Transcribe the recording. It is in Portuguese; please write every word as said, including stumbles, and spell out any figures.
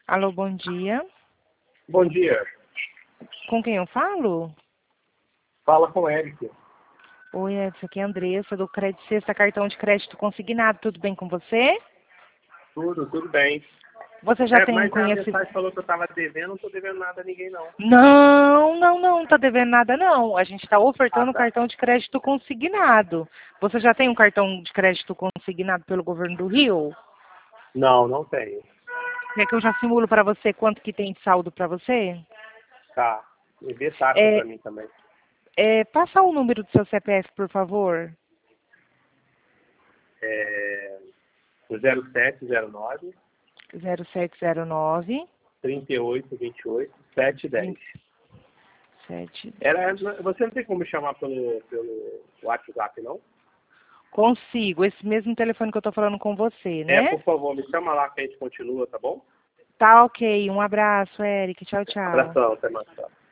Alô, bom dia. Bom dia. Com quem eu falo? Fala com o Eric. Oi, Edson, aqui é a Andressa, do Crédito Sexta Cartão de Crédito Consignado. Tudo bem com você? Tudo, tudo bem. Você já É, tem mas a conhecimento? mensagem falou que eu estava devendo, não estou devendo nada a ninguém, não. Não, não, não, tá devendo nada não. A gente está Ah, ofertando tá. cartão de crédito consignado. Você já tem um cartão de crédito consignado pelo governo do Rio? Não, não tenho. Quer que eu já simulo para você quanto que tem de saldo para você? Tá. E dê taxa É, para mim também. é, passa o número do seu C P F, por favor. É zero sete zero nove, zero sete zero nove, trinta e oito, vinte e oito, sete dez. vinte e sete. Era, você não tem como me chamar pelo, pelo WhatsApp, não? Consigo, esse mesmo telefone que eu tô falando com você, É, né? por favor, me chama lá que a gente continua, tá bom? Tá ok, um abraço, Eric. Tchau, tchau. Abração, até mais. Tchau.